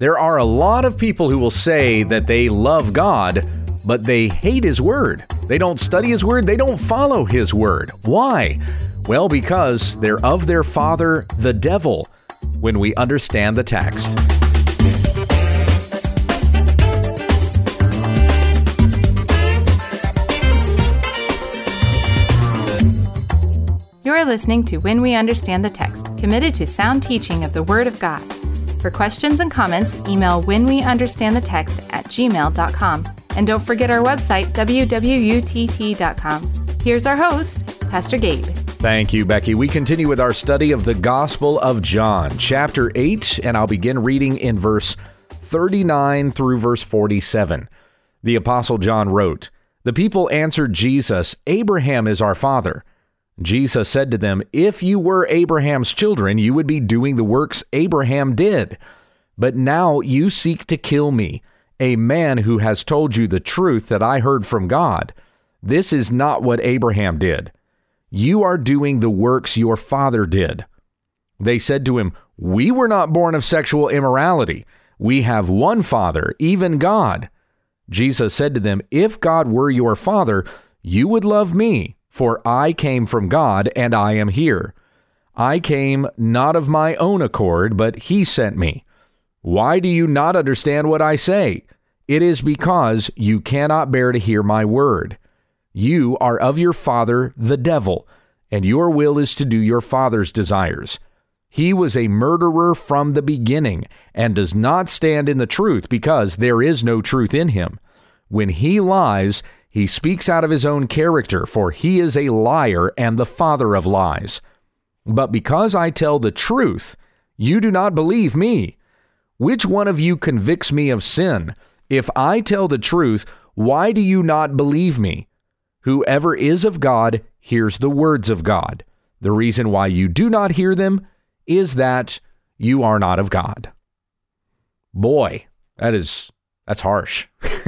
There are a lot of people who will say that they love God, but they hate His Word. They don't study His Word. They don't follow His Word. Why? Well, because they're of their father, the devil, when we understand the text. You're listening to When We Understand the Text, committed to sound teaching of the Word of God. For questions and comments, email whenweunderstandthetext@gmail.com. And don't forget our website, www.utt.com. Here's our host, Pastor Gabe. Thank you, Becky. We continue with our study of the Gospel of John, chapter 8, and I'll begin reading in verse 39 through verse 47. The Apostle John wrote, "The people answered Jesus, 'Abraham is our father.' Jesus said to them, 'If you were Abraham's children, you would be doing the works Abraham did. But now you seek to kill me, a man who has told you the truth that I heard from God. This is not what Abraham did. You are doing the works your father did.' They said to him, 'We were not born of sexual immorality. We have one Father, even God.' Jesus said to them, 'If God were your Father, you would love me, for I came from God and I am here. I came not of my own accord, but He sent me. Why do you not understand what I say? It is because you cannot bear to hear my word. You are of your father, the devil, and your will is to do your father's desires. He was a murderer from the beginning and does not stand in the truth because there is no truth in him. When he lies, he speaks out of his own character, for he is a liar and the father of lies. But because I tell the truth, you do not believe me. Which one of you convicts me of sin? If I tell the truth, why do you not believe me? Whoever is of God hears the words of God. The reason why you do not hear them is that you are not of God." Boy, that's harsh.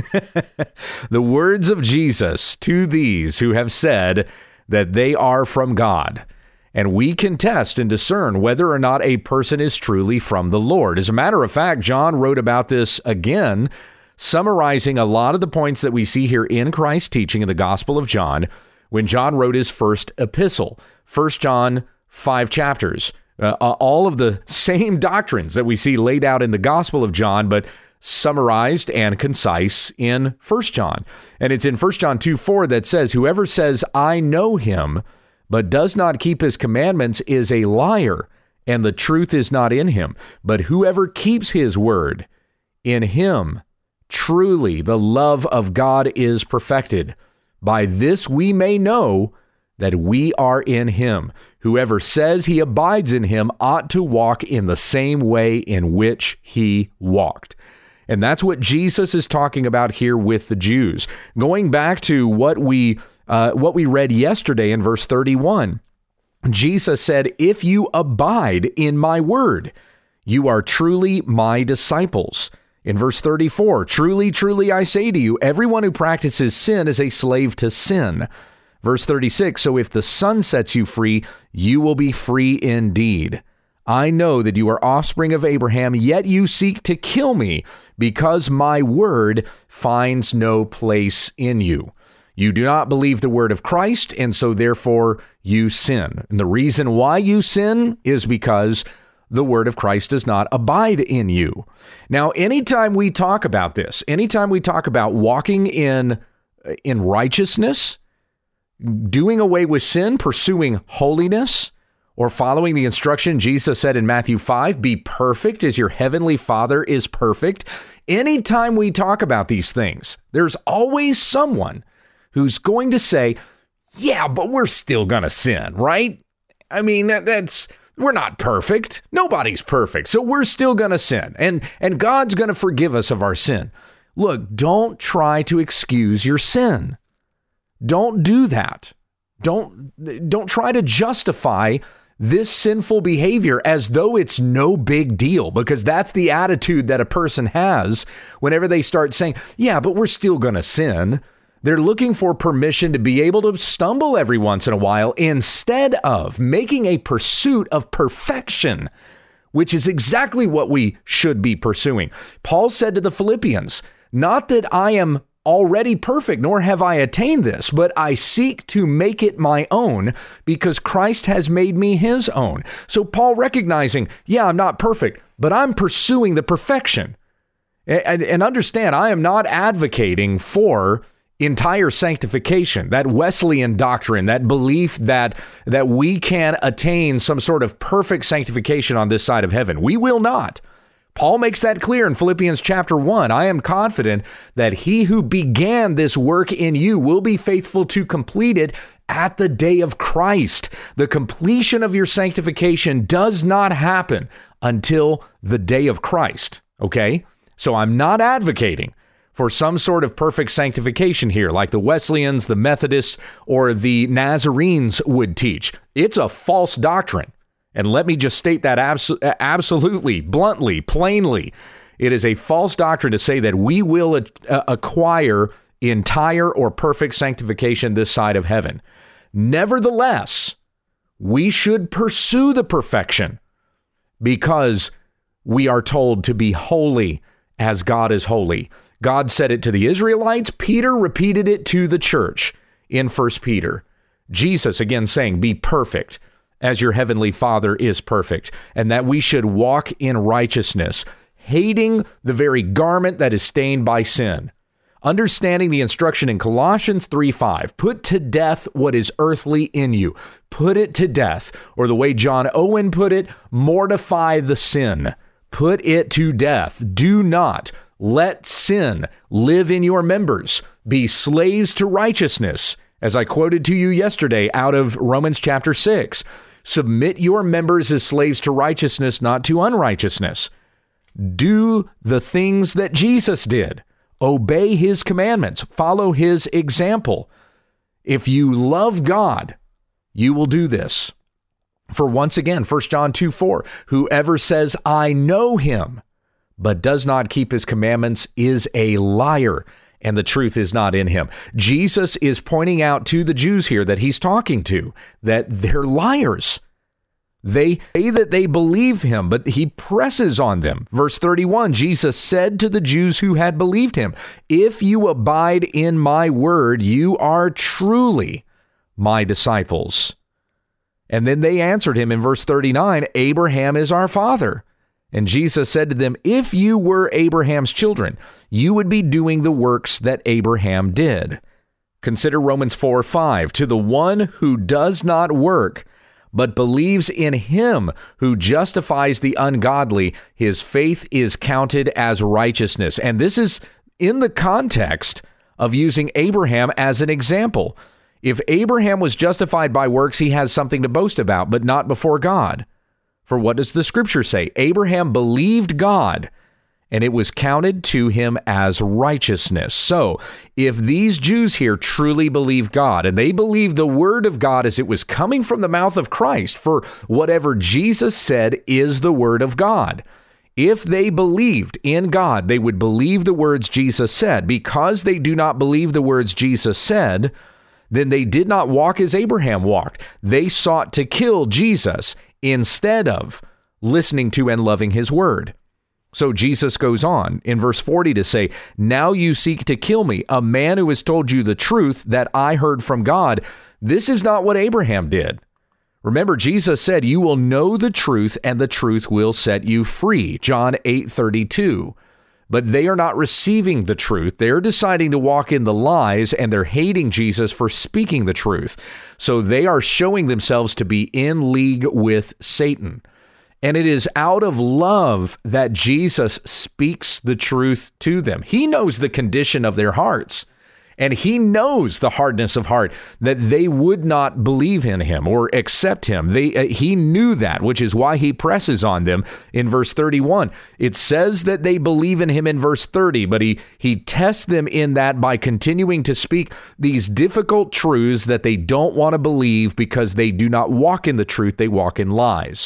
The words of Jesus to these who have said that they are from God. And we can test and discern whether or not a person is truly from the Lord. As a matter of fact, John wrote about this again, summarizing a lot of the points that we see here in Christ's teaching in the Gospel of John when John wrote his first epistle. 1 John, 5 chapters. All of the same doctrines that we see laid out in the Gospel of John, but summarized and concise in 1 John. And it's in 1 John 2:4 that says, "Whoever says, 'I know him,' but does not keep his commandments is a liar, and the truth is not in him. But whoever keeps his word, in him truly the love of God is perfected. By this we may know that we are in him. Whoever says he abides in him ought to walk in the same way in which he walked." And that's what Jesus is talking about here with the Jews. Going back to what we read yesterday in verse 31, Jesus said, "If you abide in my word, you are truly my disciples." In verse 34, "Truly, truly, I say to you, everyone who practices sin is a slave to sin." Verse 36, "So if the Son sets you free, you will be free indeed. I know that you are offspring of Abraham, yet you seek to kill me because my word finds no place in you. You do not believe the word of Christ, and so therefore you sin. And the reason why you sin is because the word of Christ does not abide in you." Now, anytime we talk about this, anytime we talk about walking in righteousness, doing away with sin, pursuing holiness, or following the instruction Jesus said in Matthew 5, "Be perfect as your heavenly Father is perfect." Anytime we talk about these things, there's always someone who's going to say, "Yeah, but we're still going to sin, right? I mean, we're not perfect. Nobody's perfect. So we're still going to sin. And God's going to forgive us of our sin." Look, don't try to excuse your sin. Don't do that. Don't try to justify this sinful behavior as though it's no big deal, because that's the attitude that a person has whenever they start saying, "Yeah, but we're still going to sin." They're looking for permission to be able to stumble every once in a while instead of making a pursuit of perfection which is exactly what we should be pursuing. Paul said to the Philippians, not that I am already perfect, nor have I attained this, but I seek to make it my own because Christ has made me his own. So Paul recognizing, yeah, I'm not perfect, but I'm pursuing the perfection. And understand, I am not advocating for entire sanctification, that Wesleyan doctrine, that belief that we can attain some sort of perfect sanctification on this side of heaven. We will not. Paul makes that clear in Philippians chapter 1. I am confident that he who began this work in you will be faithful to complete it at the day of Christ. The completion of your sanctification does not happen until the day of Christ, okay? So I'm not advocating for some sort of perfect sanctification here, like the Wesleyans, the Methodists, or the Nazarenes would teach. It's a false doctrine. And let me just state that absolutely, bluntly, plainly. It is a false doctrine to say that we will acquire entire or perfect sanctification this side of heaven. Nevertheless, we should pursue the perfection because we are told to be holy as God is holy. God said it to the Israelites. Peter repeated it to the church in 1 Peter. Jesus again saying, be perfect as your heavenly Father is perfect, and that we should walk in righteousness, hating the very garment that is stained by sin. Understanding the instruction in Colossians 3:5, put to death what is earthly in you. Put it to death, or the way John Owen put it, mortify the sin. Put it to death. Do not let sin live in your members. Be slaves to righteousness, as I quoted to you yesterday out of Romans chapter 6. Submit your members as slaves to righteousness, not to unrighteousness. Do the things that Jesus did. Obey his commandments. Follow his example. If you love God, you will do this. For once again, 1 John 2:4, whoever says, I know him, but does not keep his commandments is a liar, and the truth is not in him. Jesus is pointing out to the Jews here that he's talking to that they're liars. They say that they believe him, but he presses on them. Verse 31, Jesus said to the Jews who had believed him, if you abide in my word, you are truly my disciples. And then they answered him in verse 39, Abraham is our father. And Jesus said to them, if you were Abraham's children, you would be doing the works that Abraham did. Consider Romans 4:5. To the one who does not work, but believes in him who justifies the ungodly, his faith is counted as righteousness. And this is in the context of using Abraham as an example. If Abraham was justified by works, he has something to boast about, but not before God. For what does the scripture say? Abraham believed God, and it was counted to him as righteousness. So if these Jews here truly believe God, and they believe the word of God as it was coming from the mouth of Christ, for whatever Jesus said is the word of God. If they believed in God, they would believe the words Jesus said. Because they do not believe the words Jesus said, then they did not walk as Abraham walked. They sought to kill Jesus instead of listening to and loving his word. So Jesus goes on in verse 40 to say, now you seek to kill me, a man who has told you the truth that I heard from God. This is not what Abraham did. Remember, Jesus said, you will know the truth and the truth will set you free. John 8:32. But they are not receiving the truth. They're deciding to walk in the lies, and they're hating Jesus for speaking the truth. So they are showing themselves to be in league with Satan. And it is out of love that Jesus speaks the truth to them. He knows the condition of their hearts, and he knows the hardness of heart, that they would not believe in him or accept him. He knew that, which is why he presses on them in verse 31. It says that they believe in him in verse 30, but he tests them in that by continuing to speak these difficult truths that they don't want to believe because they do not walk in the truth, they walk in lies.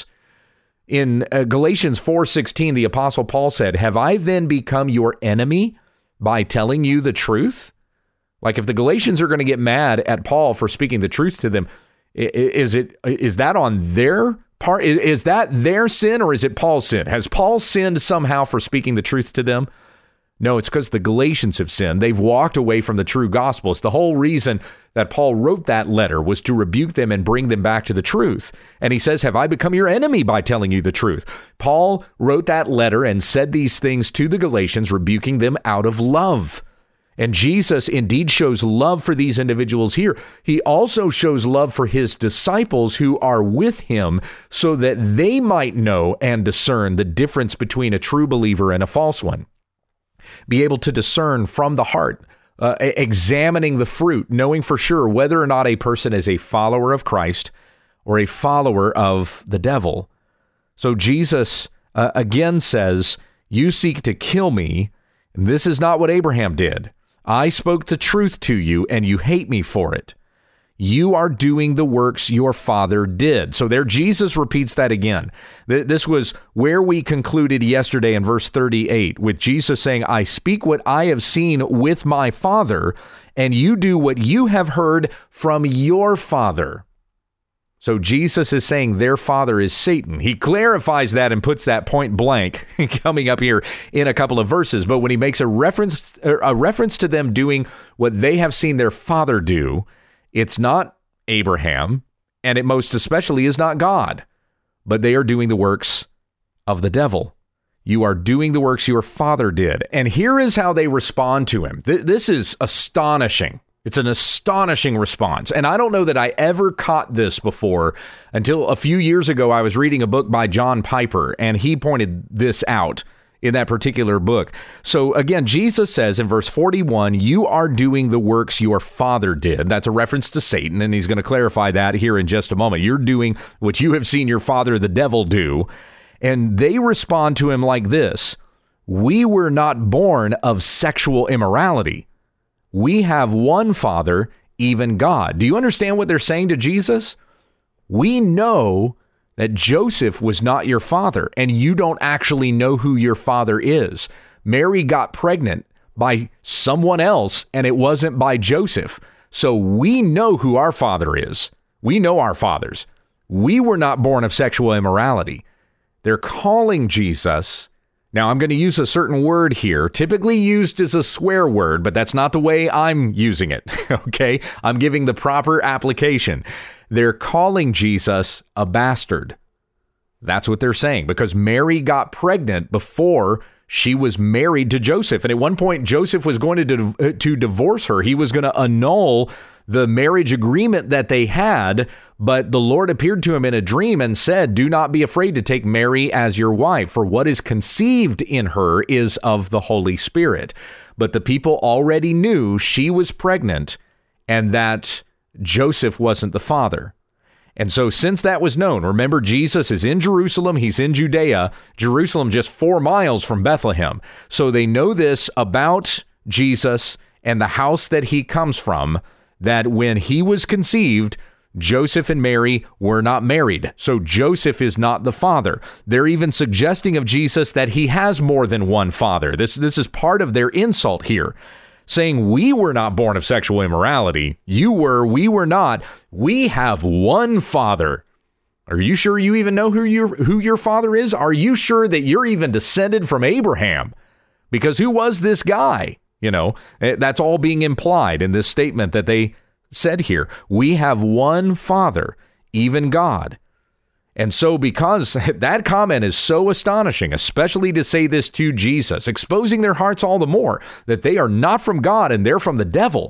In Galatians 4:16, the Apostle Paul said, have I then become your enemy by telling you the truth? Like if the Galatians are going to get mad at Paul for speaking the truth to them, is that on their Is that their sin or is it Paul's sin? Has Paul sinned somehow for speaking the truth to them? No, it's because the Galatians have sinned. They've walked away from the true gospel. It's the whole reason that Paul wrote that letter was to rebuke them and bring them back to the truth. And he says, have I become your enemy by telling you the truth? Paul wrote that letter and said these things to the Galatians, rebuking them out of love. And Jesus indeed shows love for these individuals here. He also shows love for his disciples who are with him so that they might know and discern the difference between a true believer and a false one. Be able to discern from the heart, examining the fruit, knowing for sure whether or not a person is a follower of Christ or a follower of the devil. So Jesus again says, you seek to kill me. And this is not what Abraham did. I spoke the truth to you and you hate me for it. You are doing the works your father did. So there Jesus repeats that again. This was where we concluded yesterday in verse 38 with Jesus saying, I speak what I have seen with my father, and you do what you have heard from your father. So Jesus is saying their father is Satan. He clarifies that and puts that point blank coming up here in a couple of verses. But when he makes a reference to them doing what they have seen their father do, it's not Abraham, and it most especially is not God, but they are doing the works of the devil. You are doing the works your father did. And here is how they respond to him. This is astonishing. It's an astonishing response. And I don't know that I ever caught this before until a few years ago. I was reading a book by John Piper, and he pointed this out in that particular book. So again, Jesus says in verse 41, you are doing the works your father did. That's a reference to Satan, and he's going to clarify that here in just a moment. You're doing what you have seen your father, the devil, do. And they respond to him like this: we were not born of sexual immorality. We have one Father, even God. Do you understand what they're saying to Jesus? We know that Joseph was not your father, and you don't actually know who your father is. Mary got pregnant by someone else, and it wasn't by Joseph. So we know who our father is. We know our fathers. We were not born of sexual immorality. They're calling Jesus. Now, I'm going to use a certain word here, typically used as a swear word, but that's not the way I'm using it, okay? I'm giving the proper application. They're calling Jesus a bastard. That's what they're saying, because Mary got pregnant before she was married to Joseph. And at one point, Joseph was going to divorce her. He was going to annul the marriage agreement that they had, but the Lord appeared to him in a dream and said, do not be afraid to take Mary as your wife, for what is conceived in her is of the Holy Spirit. But the people already knew she was pregnant and that Joseph wasn't the father. And so since that was known, remember, Jesus is in Jerusalem, he's in Judea, Jerusalem just 4 miles from Bethlehem. So they know this about Jesus and the house that he comes from, that when he was conceived, Joseph and Mary were not married. So Joseph is not the father. They're even suggesting of Jesus that he has more than one father. This is part of their insult here, saying we were not born of sexual immorality. You were, we were not. We have one father. Are you sure you even know who your father is? Are you sure that you're even descended from Abraham? Because who was this guy? You know, that's all being implied in this statement that they said here. We have one Father, even God. And so because that comment is so astonishing, especially to say this to Jesus, exposing their hearts all the more that they are not from God and they're from the devil,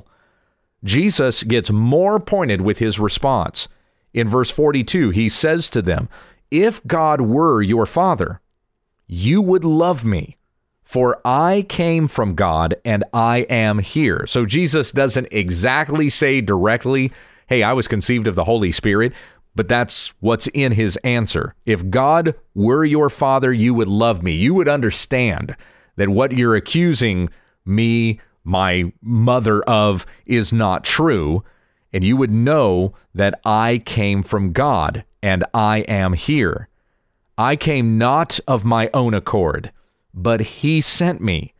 Jesus gets more pointed with his response. In verse 42, he says to them, if God were your father, you would love me. For I came from God and I am here. So Jesus doesn't exactly say directly, hey, I was conceived of the Holy Spirit, but that's what's in his answer. If God were your father, you would love me. You would understand that what you're accusing me, my mother, of is not true. And you would know that I came from God and I am here. I came not of my own accord, but he sent me.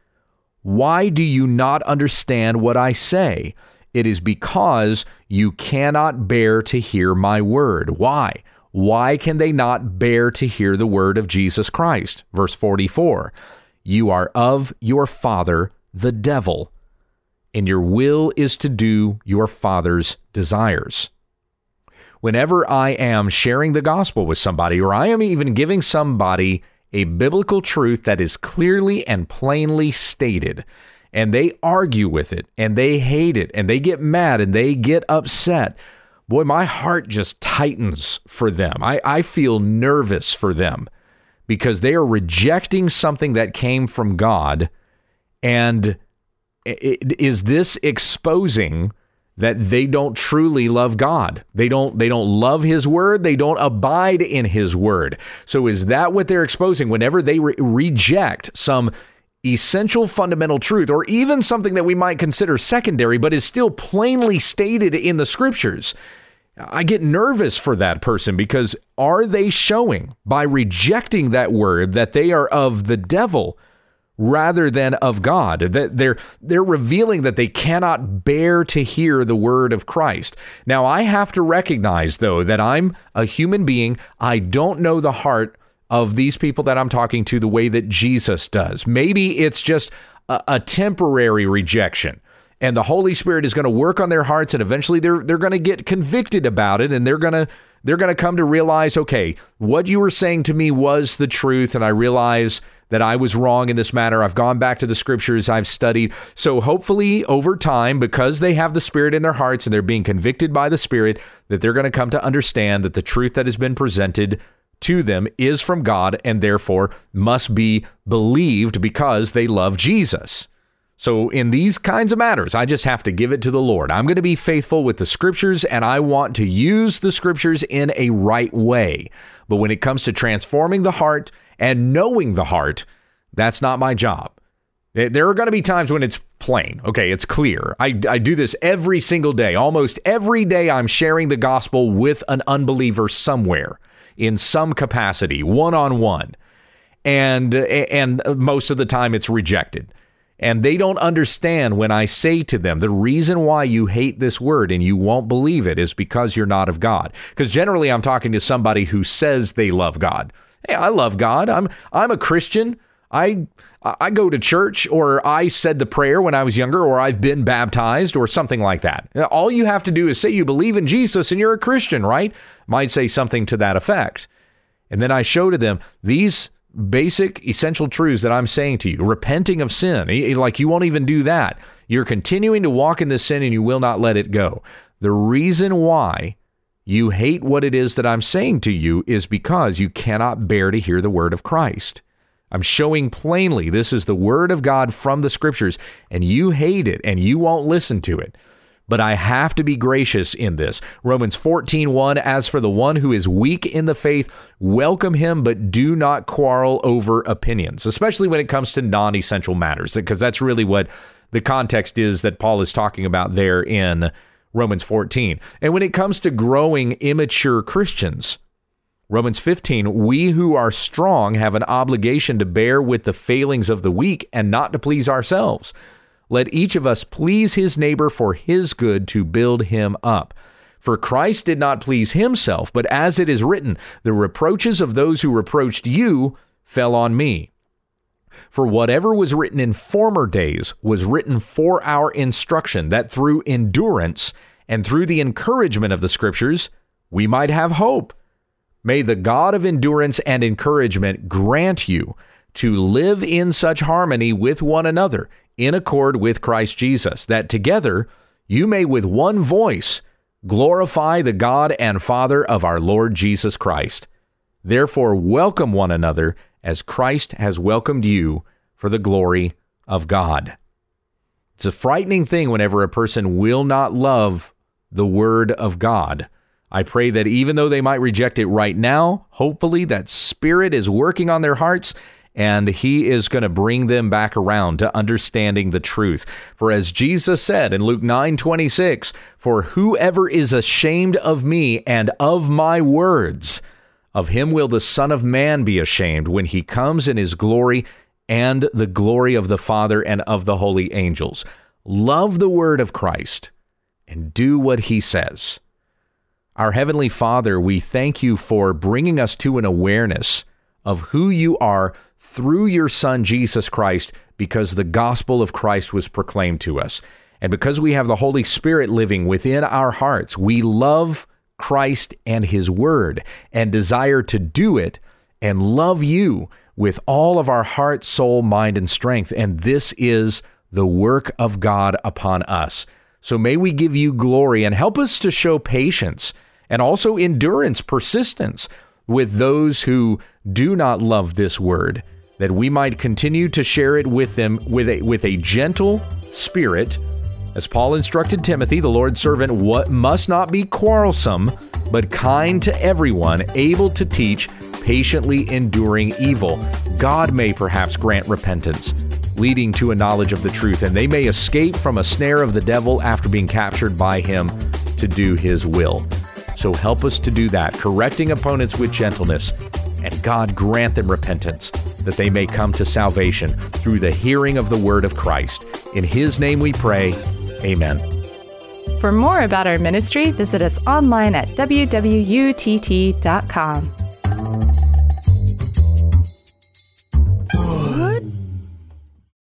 Why do you not understand what I say? It is because you cannot bear to hear my word. Why? Why can they not bear to hear the word of Jesus Christ? Verse 44, you are of your father, the devil, and your will is to do your father's desires. Whenever I am sharing the gospel with somebody, or I am even giving somebody a biblical truth that is clearly and plainly stated, and they argue with it, and they hate it, and they get mad, and they get upset, boy, my heart just tightens for them. I feel nervous for them because they are rejecting something that came from God. And is this exposing that they don't truly love God? They don't love his word. They don't abide in his word. So is that what they're exposing whenever they reject some essential fundamental truth, or even something that we might consider secondary, but is still plainly stated in the scriptures? I get nervous for that person, because are they showing by rejecting that word that they are of the devil rather than of God? That they're revealing that they cannot bear to hear the word of Christ. Now, I have to recognize, though, that I'm a human being. I don't know the heart of these people that I'm talking to the way that Jesus does. Maybe it's just a temporary rejection, and the Holy Spirit is going to work on their hearts, and eventually they're going to get convicted about it, and they're going to come to realize, okay, what you were saying to me was the truth, and I realize that I was wrong in this matter. I've gone back to the scriptures, I've studied. So hopefully over time, because they have the Spirit in their hearts and they're being convicted by the Spirit, that they're going to come to understand that the truth that has been presented to them is from God, and therefore must be believed because they love Jesus. So in these kinds of matters, I just have to give it to the Lord. I'm going to be faithful with the scriptures, and I want to use the scriptures in a right way. But when it comes to transforming the heart and knowing the heart, that's not my job. There are going to be times when it's plain. Okay, it's clear. I do this every single day. Almost every day I'm sharing the gospel with an unbeliever somewhere in some capacity, one-on-one. And most of the time it's rejected. And they don't understand when I say to them, the reason why you hate this word and you won't believe it is because you're not of God. Because generally I'm talking to somebody who says they love God. Hey, I love God. I'm a Christian. I go to church, or I said the prayer when I was younger, or I've been baptized, or something like that. All you have to do is say you believe in Jesus and you're a Christian, right? Might say something to that effect. And then I show to them these basic essential truths that I'm saying to you. Repenting of sin, like you won't even do that. You're continuing to walk in this sin and you will not let it go. The reason why you hate what it is that I'm saying to you is because you cannot bear to hear the word of Christ. I'm showing plainly this is the word of God from the scriptures, and you hate it and you won't listen to it. But I have to be gracious in this. Romans 14:1, as for the one who is weak in the faith, welcome him, but do not quarrel over opinions, especially when it comes to non-essential matters, because that's really what the context is that Paul is talking about there in Romans 14. And when it comes to growing immature Christians, Romans 15, we who are strong have an obligation to bear with the failings of the weak and not to please ourselves. Let each of us please his neighbor for his good, to build him up. For Christ did not please himself, but as it is written, the reproaches of those who reproached you fell on me. For whatever was written in former days was written for our instruction, that through endurance and through the encouragement of the scriptures, we might have hope. May the God of endurance and encouragement grant you to live in such harmony with one another, in accord with Christ Jesus, that together you may with one voice glorify the God and Father of our Lord Jesus Christ. Therefore, welcome one another as Christ has welcomed you for the glory of God. It's a frightening thing whenever a person will not love the word of God. I pray that even though they might reject it right now, hopefully that Spirit is working on their hearts, and he is going to bring them back around to understanding the truth. For as Jesus said in Luke 9:26, for whoever is ashamed of me and of my words, of him will the Son of Man be ashamed when he comes in his glory and the glory of the Father and of the holy angels. Love the word of Christ and do what he says. Our Heavenly Father, we thank you for bringing us to an awareness of who you are through your Son, Jesus Christ, because the gospel of Christ was proclaimed to us. And because we have the Holy Spirit living within our hearts, we love Christ and his word and desire to do it and love you with all of our heart, soul, mind, and strength. And this is the work of God upon us. So may we give you glory and help us to show patience and also endurance, persistence with those who do not love this word, that we might continue to share it with them with a gentle spirit. As Paul instructed Timothy, the Lord's servant must not be quarrelsome, but kind to everyone, able to teach, patiently enduring evil. God may perhaps grant repentance, leading to a knowledge of the truth, and they may escape from a snare of the devil after being captured by him to do his will. So help us to do that, correcting opponents with gentleness, and God grant them repentance, that they may come to salvation through the hearing of the word of Christ. In his name we pray, amen. For more about our ministry, visit us online at www.utt.com.